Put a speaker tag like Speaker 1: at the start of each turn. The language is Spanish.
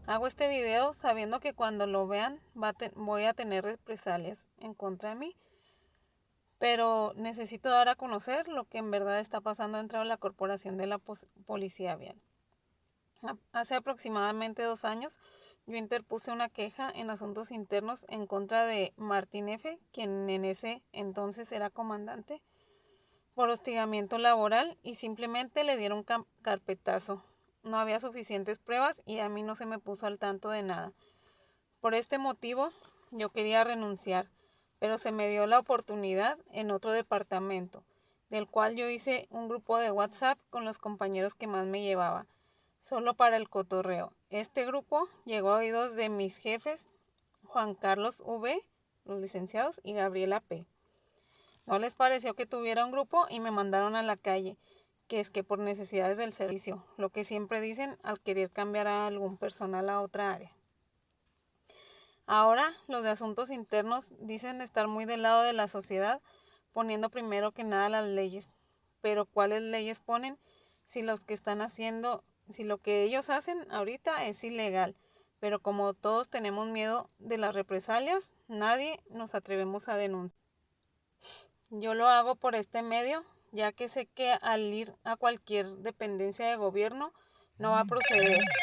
Speaker 1: Hago este video sabiendo que cuando lo vean voy a tener represalias en contra de mí, pero necesito dar a conocer lo que en verdad está pasando dentro de la corporación de la Policía Vial. Hace aproximadamente 2 años, yo interpuse una queja en asuntos internos en contra de Martín F., quien en ese entonces era comandante, por hostigamiento laboral y simplemente le dieron carpetazo. No había suficientes pruebas y a mí no se me puso al tanto de nada. Por este motivo, yo quería renunciar, pero se me dio la oportunidad en otro departamento, del cual yo hice un grupo de WhatsApp con los compañeros que más me llevaba, solo para el cotorreo. Este grupo llegó a oídos de mis jefes, Juan Carlos V., los licenciados, y Gabriela P. No les pareció que tuviera un grupo y me mandaron a la calle, que es que por necesidades del servicio, lo que siempre dicen al querer cambiar a algún personal a otra área. Ahora, los de asuntos internos dicen estar muy del lado de la sociedad, poniendo primero que nada las leyes. Pero ¿cuáles leyes ponen si lo que ellos hacen ahorita es ilegal? Pero como todos tenemos miedo de las represalias, nadie nos atrevemos a denunciar. Yo lo hago por este medio, ya que sé que al ir a cualquier dependencia de gobierno no va a proceder.